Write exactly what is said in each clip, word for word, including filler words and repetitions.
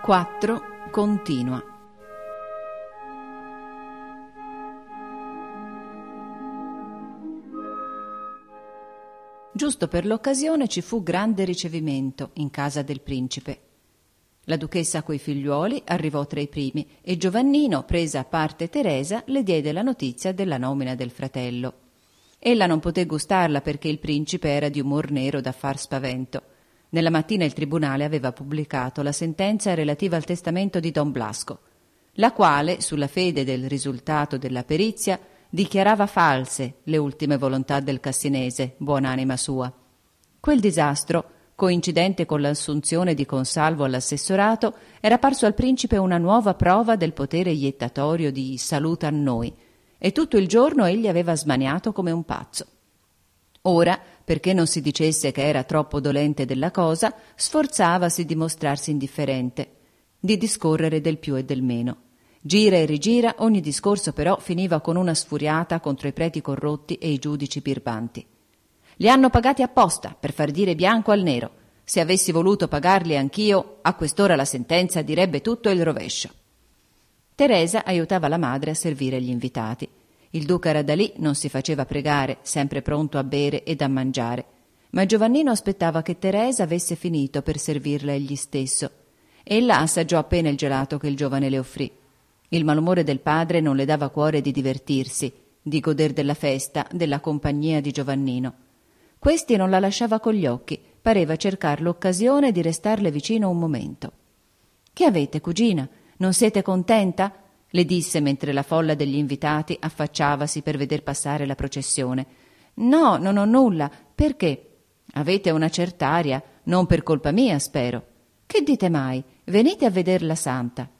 quattro. Continua. Giusto per l'occasione ci fu grande ricevimento in casa del principe. La duchessa coi figliuoli arrivò tra i primi e Giovannino, presa a parte Teresa, le diede la notizia della nomina del fratello. Ella non poté gustarla perché il principe era di umor nero da far spavento. Nella mattina il tribunale aveva pubblicato la sentenza relativa al testamento di Don Blasco, la quale, sulla fede del risultato della perizia, dichiarava false le ultime volontà del cassinese, buon'anima sua. Quel disastro, coincidente con l'assunzione di Consalvo all'assessorato, era parso al principe una nuova prova del potere iettatorio di Saluta a noi, e tutto il giorno egli aveva smaniato come un pazzo. Ora, perché non si dicesse che era troppo dolente della cosa, sforzavasi di mostrarsi indifferente, di discorrere del più e del meno. Gira e rigira, ogni discorso però finiva con una sfuriata contro i preti corrotti e i giudici birbanti. Li hanno pagati apposta per far dire bianco al nero. Se avessi voluto pagarli anch'io, a quest'ora la sentenza direbbe tutto il rovescio. Teresa aiutava la madre a servire gli invitati. Il duca era da lì, non si faceva pregare, sempre pronto a bere ed a mangiare. Ma Giovannino aspettava che Teresa avesse finito per servirla egli stesso. Ella assaggiò appena il gelato che il giovane le offrì. Il malumore del padre non le dava cuore di divertirsi, di goder della festa, della compagnia di Giovannino. Questi non la lasciava con gli occhi, pareva cercar l'occasione di restarle vicino un momento. «Che avete, cugina? Non siete contenta?» le disse mentre la folla degli invitati affacciavasi per veder passare la processione. «No, non ho nulla. Perché?» «Avete una cert'aria, non per colpa mia, spero». «Che dite mai? Venite a veder la santa».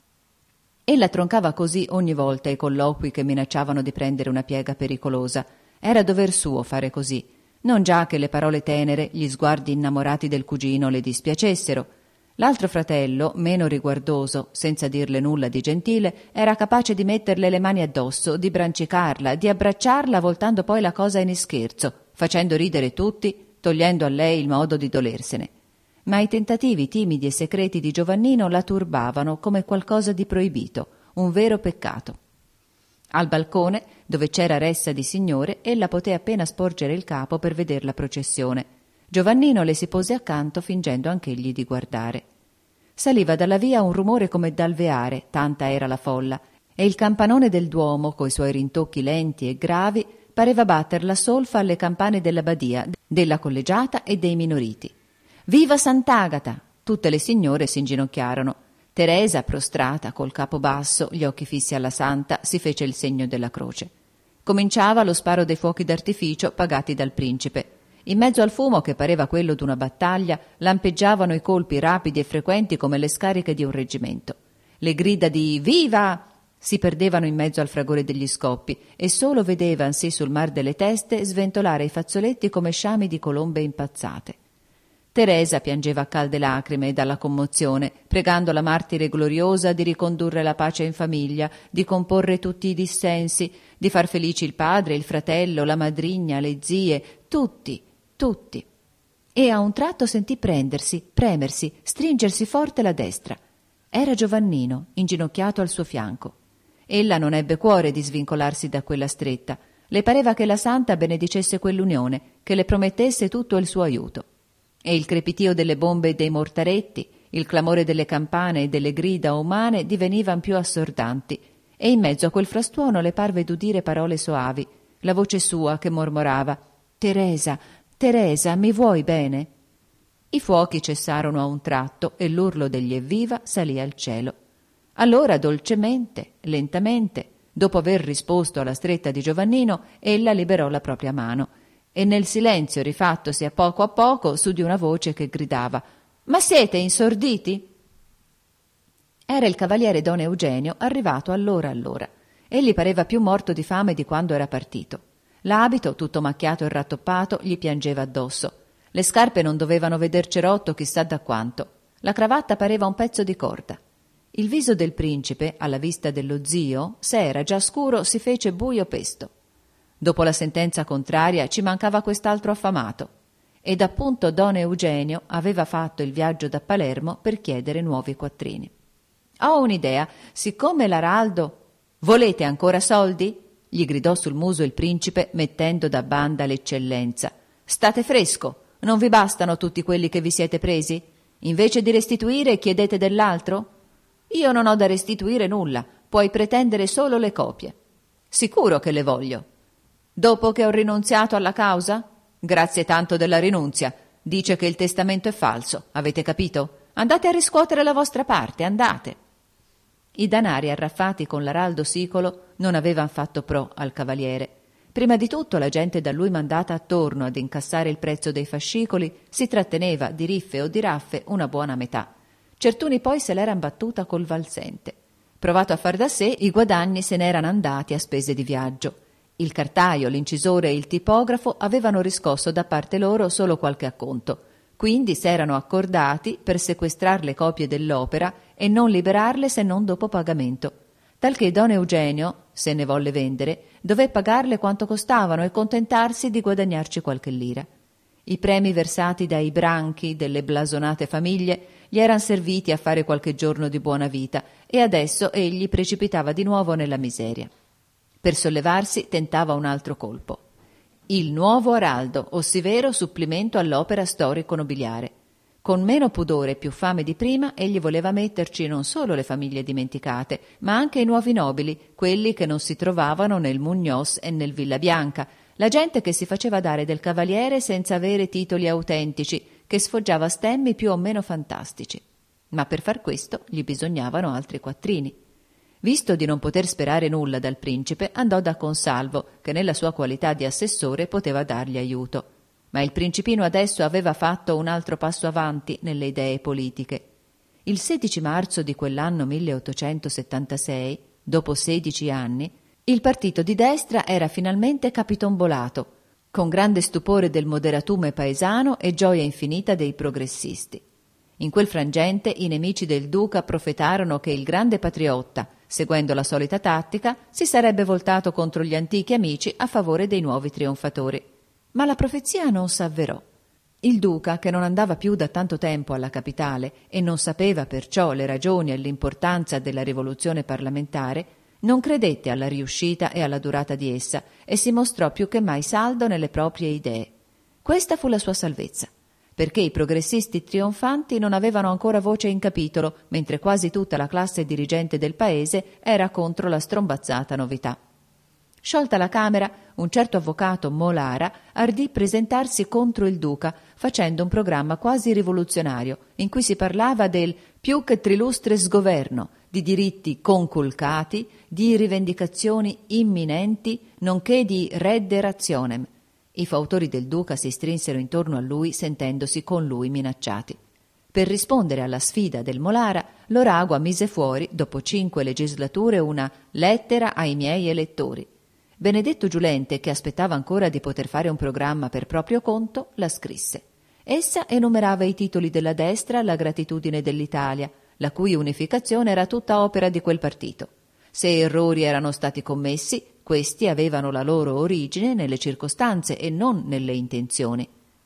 Ella troncava così ogni volta i colloqui che minacciavano di prendere una piega pericolosa. Era dover suo fare così, non già che le parole tenere, gli sguardi innamorati del cugino le dispiacessero. L'altro fratello, meno riguardoso, senza dirle nulla di gentile, era capace di metterle le mani addosso, di brancicarla, di abbracciarla, voltando poi la cosa in scherzo, facendo ridere tutti, togliendo a lei il modo di dolersene. Ma i tentativi timidi e secreti di Giovannino la turbavano come qualcosa di proibito, un vero peccato. Al balcone, dove c'era ressa di signore, ella poté appena sporgere il capo per veder la processione. Giovannino le si pose accanto fingendo anch'egli di guardare. Saliva dalla via un rumore come d'alveare, tanta era la folla, e il campanone del Duomo, coi suoi rintocchi lenti e gravi, pareva batter la solfa alle campane della badia, della collegiata e dei minoriti. «Viva Sant'Agata!» Tutte le signore si inginocchiarono. Teresa, prostrata, col capo basso, gli occhi fissi alla santa, si fece il segno della croce. Cominciava lo sparo dei fuochi d'artificio pagati dal principe. In mezzo al fumo, che pareva quello d'una battaglia, lampeggiavano i colpi rapidi e frequenti come le scariche di un reggimento. Le grida di «Viva!» si perdevano in mezzo al fragore degli scoppi e solo vedevansi sul mar delle teste sventolare i fazzoletti come sciami di colombe impazzate. Teresa piangeva a calde lacrime dalla commozione, pregando la martire gloriosa di ricondurre la pace in famiglia, di comporre tutti i dissensi, di far felici il padre, il fratello, la madrigna, le zie, tutti, tutti. E a un tratto sentì prendersi, premersi, stringersi forte la destra. Era Giovannino, inginocchiato al suo fianco. Ella non ebbe cuore di svincolarsi da quella stretta. Le pareva che la santa benedicesse quell'unione, che le promettesse tutto il suo aiuto. E il crepitio delle bombe e dei mortaretti, il clamore delle campane e delle grida umane divenivan più assordanti, e in mezzo a quel frastuono le parve d'udire parole soavi, la voce sua che mormorava «Teresa, Teresa, mi vuoi bene?» I fuochi cessarono a un tratto e l'urlo degli evviva salì al cielo. Allora, dolcemente, lentamente, dopo aver risposto alla stretta di Giovannino, ella liberò la propria mano, e nel silenzio rifattosi a poco a poco s'udì una voce che gridava «Ma siete insorditi?» Era il cavaliere Don Eugenio, arrivato allora allora. Egli pareva più morto di fame di quando era partito. L'abito, tutto macchiato e rattoppato, gli piangeva addosso. Le scarpe non dovevano veder cerotto chissà da quanto. La cravatta pareva un pezzo di corda. Il viso del principe, alla vista dello zio, se era già scuro, si fece buio pesto. Dopo la sentenza contraria ci mancava quest'altro affamato. ed appunto don Eugenio aveva fatto il viaggio da Palermo per chiedere nuovi quattrini. «Ho un'idea, siccome l'Araldo...» «Volete ancora soldi?» gli gridò sul muso il principe mettendo da banda l'eccellenza. «State fresco, non vi bastano tutti quelli che vi siete presi? Invece di restituire chiedete dell'altro? Io non ho da restituire nulla, puoi pretendere solo le copie». «Sicuro che le voglio». «Dopo che ho rinunziato alla causa?» «Grazie tanto della rinunzia. Dice che il testamento è falso, avete capito? Andate a riscuotere la vostra parte, andate». I danari arraffati con l'araldo sicolo non avevan fatto pro al cavaliere. Prima di tutto la gente da lui mandata attorno ad incassare il prezzo dei fascicoli si tratteneva di riffe o di raffe una buona metà. Certuni poi se l'eran battuta col valsente. Provato a far da sé, i guadagni se n'erano andati a spese di viaggio. Il cartaio, l'incisore e il tipografo avevano riscosso da parte loro solo qualche acconto. Quindi s'erano accordati per sequestrar le copie dell'opera e non liberarle se non dopo pagamento. Talché don Eugenio, se ne volle vendere, dové pagarle quanto costavano e contentarsi di guadagnarci qualche lira. I premi versati dai branchi delle blasonate famiglie gli eran serviti a fare qualche giorno di buona vita e adesso egli precipitava di nuovo nella miseria. Per sollevarsi tentava un altro colpo. Il nuovo Araldo, ossivero supplimento all'opera storico-nobiliare. Con meno pudore e più fame di prima, egli voleva metterci non solo le famiglie dimenticate, ma anche i nuovi nobili, quelli che non si trovavano nel Mugnos e nel Villabianca, la gente che si faceva dare del cavaliere senza avere titoli autentici, che sfoggiava stemmi più o meno fantastici. Ma per far questo gli bisognavano altri quattrini. Visto di non poter sperare nulla dal principe, andò da Consalvo, che nella sua qualità di assessore poteva dargli aiuto. Ma il principino adesso aveva fatto un altro passo avanti nelle idee politiche. Il sedici marzo di quell'anno milleottocentosettantasei, dopo sedici anni, il partito di destra era finalmente capitombolato, con grande stupore del moderatume paesano e gioia infinita dei progressisti. In quel frangente i nemici del duca profetarono che il grande patriotta, seguendo la solita tattica, si sarebbe voltato contro gli antichi amici a favore dei nuovi trionfatori. Ma la profezia non s'avverò. Il duca, che non andava più da tanto tempo alla capitale e non sapeva perciò le ragioni e l'importanza della rivoluzione parlamentare, non credette alla riuscita e alla durata di essa e si mostrò più che mai saldo nelle proprie idee. Questa fu la sua salvezza, perché i progressisti trionfanti non avevano ancora voce in capitolo, mentre quasi tutta la classe dirigente del paese era contro la strombazzata novità. Sciolta la Camera, un certo avvocato Molara ardì presentarsi contro il duca, facendo un programma quasi rivoluzionario, in cui si parlava del più che trilustre sgoverno, di diritti conculcati, di rivendicazioni imminenti, nonché di redde rationem. I fautori del duca si strinsero intorno a lui sentendosi con lui minacciati. Per rispondere alla sfida del Molara, l'Oragua mise fuori, dopo cinque legislature, una lettera ai miei elettori. Benedetto Giulente, che aspettava ancora di poter fare un programma per proprio conto, la scrisse. Essa enumerava i titoli della destra alla gratitudine dell'Italia, la cui unificazione era tutta opera di quel partito. Se errori erano stati commessi, questi avevano la loro origine nelle circostanze e non nelle intenzioni.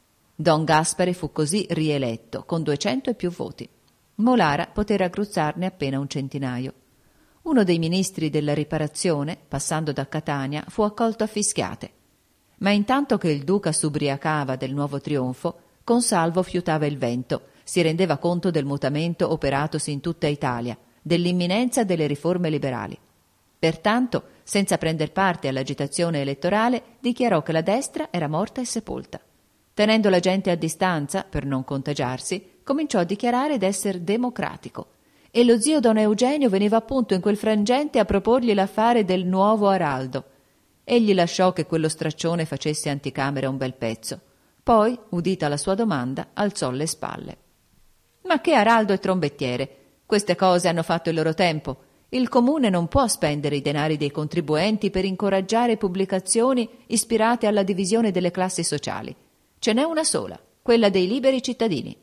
Don Gaspare fu così rieletto, con duecento e più voti. Molara poté raggruzzarne appena un centinaio. Uno dei ministri della riparazione, passando da Catania, fu accolto a fischiate. Ma intanto che il duca s'ubriacava del nuovo trionfo, Consalvo fiutava il vento, si rendeva conto del mutamento operatosi in tutta Italia, dell'imminenza delle riforme liberali. Pertanto, senza prender parte all'agitazione elettorale, dichiarò che la destra era morta e sepolta. Tenendo la gente a distanza, per non contagiarsi, cominciò a dichiarare d'esser democratico. E lo zio don Eugenio veniva appunto in quel frangente a proporgli l'affare del nuovo Araldo. Egli lasciò che quello straccione facesse anticamera un bel pezzo. Poi, udita la sua domanda, alzò le spalle. «Ma che Araldo e trombettiere? Queste cose hanno fatto il loro tempo. Il comune non può spendere i denari dei contribuenti per incoraggiare pubblicazioni ispirate alla divisione delle classi sociali. Ce n'è una sola, quella dei liberi cittadini».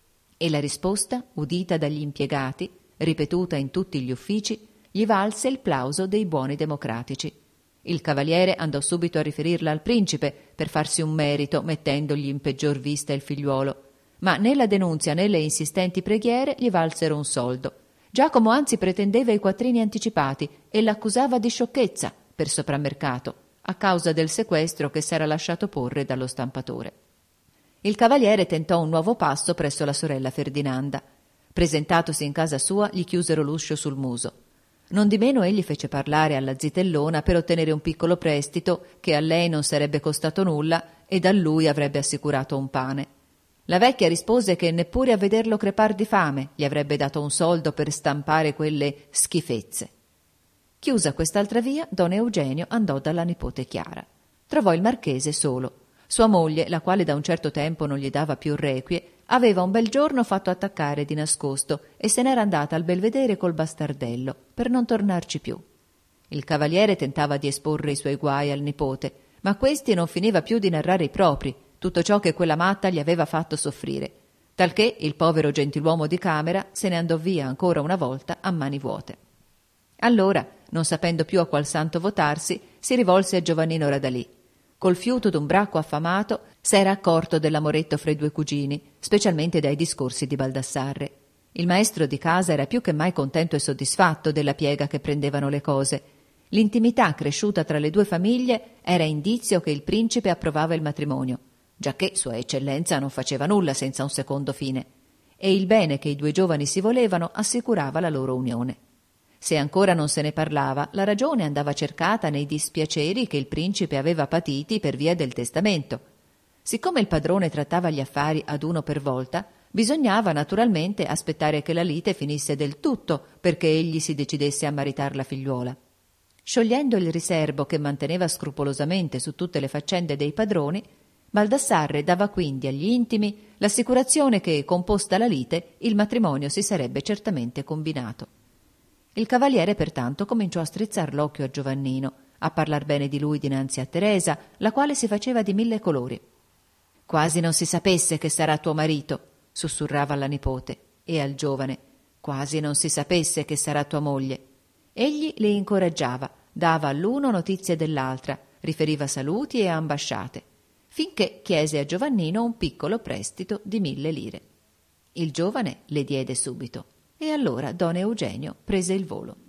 E la risposta, udita dagli impiegati, ripetuta in tutti gli uffici, gli valse il plauso dei buoni democratici. Il cavaliere andò subito a riferirla al principe per farsi un merito, mettendogli in peggior vista il figliuolo. Ma né la denunzia né le insistenti preghiere gli valsero un soldo. Giacomo anzi pretendeva i quattrini anticipati e l'accusava di sciocchezza per soprammercato, a causa del sequestro che s'era lasciato porre dallo stampatore. Il cavaliere tentò un nuovo passo presso la sorella Ferdinanda. Presentatosi in casa sua, gli chiusero l'uscio sul muso. Nondimeno egli fece parlare alla zitellona per ottenere un piccolo prestito che a lei non sarebbe costato nulla ed a lui avrebbe assicurato un pane. La vecchia rispose che neppure a vederlo crepar di fame gli avrebbe dato un soldo per stampare quelle schifezze. Chiusa quest'altra via, don Eugenio andò dalla nipote Chiara. Trovò il marchese solo. Sua moglie, la quale da un certo tempo non gli dava più requie, aveva un bel giorno fatto attaccare di nascosto e se n'era andata al belvedere col bastardello, per non tornarci più. Il cavaliere tentava di esporre i suoi guai al nipote, ma questi non finiva più di narrare i propri, tutto ciò che quella matta gli aveva fatto soffrire, talché il povero gentiluomo di camera se ne andò via ancora una volta a mani vuote. Allora, non sapendo più a qual santo votarsi, si rivolse a Giovannino Radalì. Col fiuto d'un bracco affamato s'era accorto dell'amoretto fra i due cugini, specialmente dai discorsi di Baldassarre. Il maestro di casa era più che mai contento e soddisfatto della piega che prendevano le cose. L'intimità cresciuta tra le due famiglie era indizio che il principe approvava il matrimonio, giacché sua eccellenza non faceva nulla senza un secondo fine, e il bene che i due giovani si volevano assicurava la loro unione. Se ancora non se ne parlava, la ragione andava cercata nei dispiaceri che il principe aveva patiti per via del testamento. Siccome il padrone trattava gli affari ad uno per volta, bisognava naturalmente aspettare che la lite finisse del tutto perché egli si decidesse a maritar la figliuola. Sciogliendo il riserbo che manteneva scrupolosamente su tutte le faccende dei padroni, Baldassarre dava quindi agli intimi l'assicurazione che, composta la lite, il matrimonio si sarebbe certamente combinato. Il cavaliere pertanto cominciò a strizzar l'occhio a Giovannino, a parlar bene di lui dinanzi a Teresa, la quale si faceva di mille colori. «Quasi non si sapesse che sarà tuo marito», sussurrava alla nipote, e al giovane, «quasi non si sapesse che sarà tua moglie». Egli le incoraggiava, dava all'uno notizie dell'altra, riferiva saluti e ambasciate, finché chiese a Giovannino un piccolo prestito di mille lire. Il giovane le diede subito. E allora don Eugenio prese il volo.